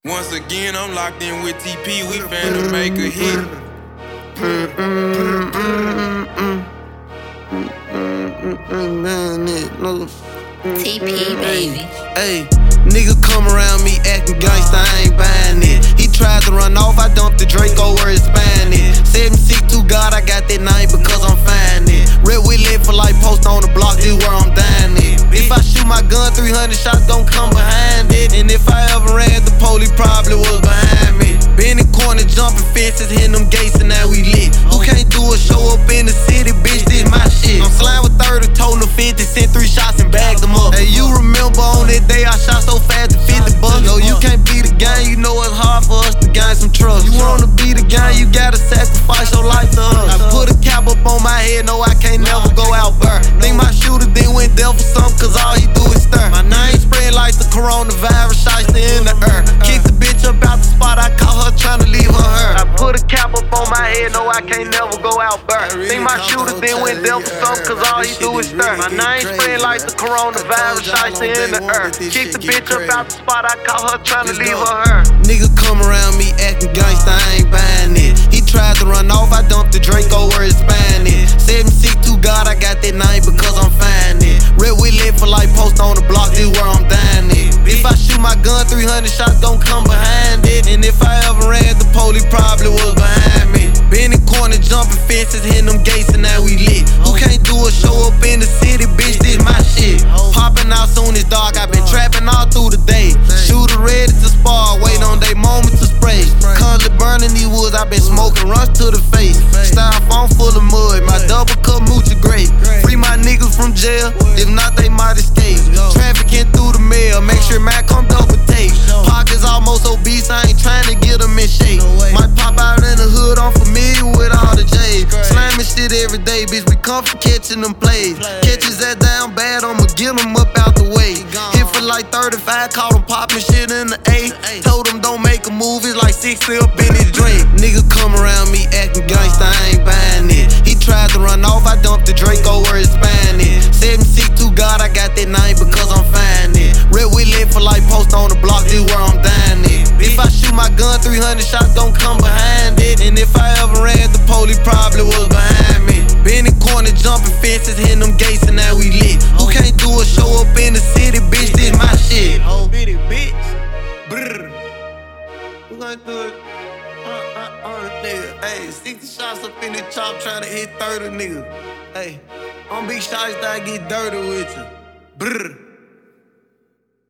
Once again, I'm locked in with TP. We finna make a hit. TP, baby. Hey, nigga come around me acting gangsta, I ain't buying it. He tried to run off, I dumped the Draco where it's Spanish. 762 God, I got that name because I'm fine it. Red we lit for like post on the block, this where I'm dying it. If I shoot my gun, 300 shots gon' come behind it. And if I ever ran, the police probably was behind me. Been in corner, jumping fences, hitting them gates, and now we lit. Who can't do a show up in the city, bitch, this my shit. I'm slime with 30, told them 50, sent 3 shots and bagged them up. Hey, you remember on that day I shot so fast at 50 bucks? No, you can't be the gang, you know it's hard for us to gain some trust. You wanna be the gang, you gotta sacrifice your life to us. I put a cap up on my head, no, I can't never go out burn. Think my shooter then went there for something, cause all he do is stir. My name spread like the coronavirus, shots in the air. Kick the bitch up out the spot, I caught her tryna leave her. I put a cap up on my head, no, I can't never go out burn. Think my shooter then went there for something, cause all he do is stir. My name spread like the coronavirus, shots in the air. Kick the bitch up out the spot, I caught her tryna leave her. Nigga come around me acting gangsta, I ain't buying it. He tried to run off, I dumped the Draco where it's Spanish. 762 God, I got that name because I'm fine it. Red we lit for like post on the block, this where I'm dying it. If I shoot my gun, 300 shots gon' come behind it. And if I ever ran, the police probably was behind me. Been in corner, jumping fences, hitting them gates, and now we lit. Who can't do a show up in the city, bitch, this my shit. Popping out soon as dark, I been trapping all through the day. Shooter ready to spar, wait on they moment to spray. Currently burning these woods, I been smoking runs to the face. Styrofoam full of mud, my double cup moochie great. Free my niggas from jail, if not they might escape. Trafficking through the mail, make sure Mac come double tape. Pockets almost obese, I ain't trying to get them in shape. Might pop out in the hood, I'm familiar with all the J's. Slamming shit every day, bitch, we come from catching them plays. Catches that down bad, I'ma get them up out the way. Hit for like 35, caught them popping shit in the A. Told them don't make a move, it's like 60 up in his drink. Nigga come around me acting gangsta, I ain't buying it. He tried to run off, I dumped the Draco where it's Spanish. 762 God, I got that name because I'm fine it. Red we lit for like post on the block, this where I'm dying it. If I shoot my gun, 300 shots gon' come behind it. And if I ever ran, the police probably was behind me. Been in corner, jumping fences, hitting them gates, and now we lit. Who can't do a show up in the city, bitch, this my shit. Oh, bitty bitch. Brrr. Who gonna do it? Nigga. Hey, 60 shots up in the chop trying to hit 30 niggas. Hey, I'm big shots that I get dirty with you. Brrr.